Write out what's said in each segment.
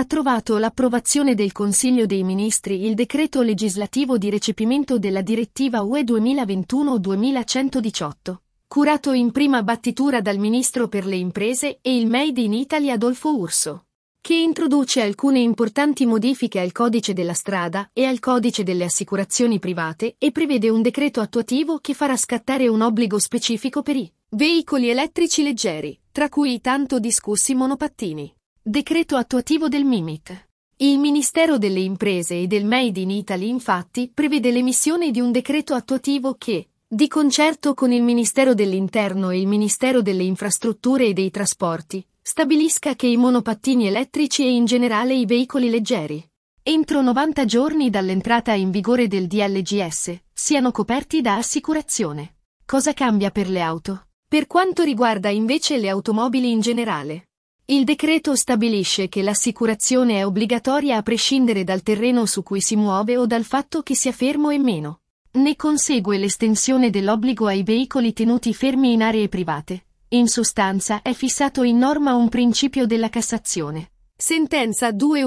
Ha trovato l'approvazione del Consiglio dei Ministri il decreto legislativo di recepimento della direttiva UE 2021-2118, curato in prima battitura dal Ministro per le Imprese e il Made in Italy Adolfo Urso, che introduce alcune importanti modifiche al Codice della Strada e al Codice delle Assicurazioni Private e prevede un decreto attuativo che farà scattare un obbligo specifico per i veicoli elettrici leggeri, tra cui i tanto discussi monopattini. Decreto attuativo del MIMIT. Il Ministero delle Imprese e del Made in Italy infatti prevede l'emissione di un decreto attuativo che, di concerto con il Ministero dell'Interno e il Ministero delle Infrastrutture e dei Trasporti, stabilisca che i monopattini elettrici e in generale i veicoli leggeri, entro 90 giorni dall'entrata in vigore del DLGS, siano coperti da assicurazione. Cosa cambia per le auto? Per quanto riguarda invece le automobili in generale, il decreto stabilisce che l'assicurazione è obbligatoria a prescindere dal terreno su cui si muove o dal fatto che sia fermo e meno. Ne consegue l'estensione dell'obbligo ai veicoli tenuti fermi in aree private. In sostanza è fissato in norma un principio della Cassazione. Sentenza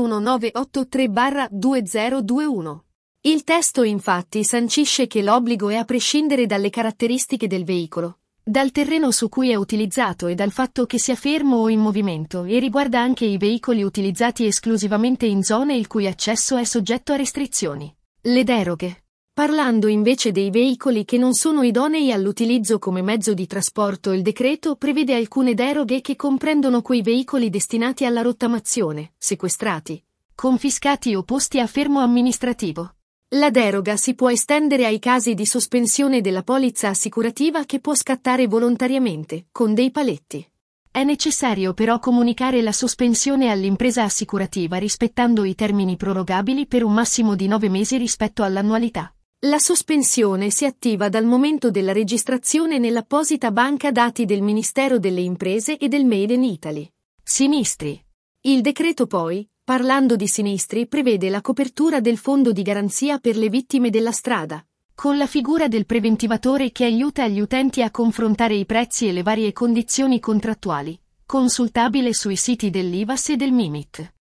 21983/2021. Il testo infatti sancisce che l'obbligo è a prescindere dalle caratteristiche del veicolo, dal terreno su cui è utilizzato e dal fatto che sia fermo o in movimento e riguarda anche i veicoli utilizzati esclusivamente in zone il cui accesso è soggetto a restrizioni. Le deroghe. Parlando invece dei veicoli che non sono idonei all'utilizzo come mezzo di trasporto, il decreto prevede alcune deroghe che comprendono quei veicoli destinati alla rottamazione, sequestrati, confiscati o posti a fermo amministrativo. La deroga si può estendere ai casi di sospensione della polizza assicurativa che può scattare volontariamente, con dei paletti. È necessario però comunicare la sospensione all'impresa assicurativa rispettando i termini prorogabili per un massimo di 9 mesi rispetto all'annualità. La sospensione si attiva dal momento della registrazione nell'apposita banca dati del Ministero delle Imprese e del Made in Italy. Sinistri. Il decreto poi, parlando di sinistri, prevede la copertura del fondo di garanzia per le vittime della strada, con la figura del preventivatore che aiuta gli utenti a confrontare i prezzi e le varie condizioni contrattuali, consultabile sui siti dell'IVASS e del MIMIT.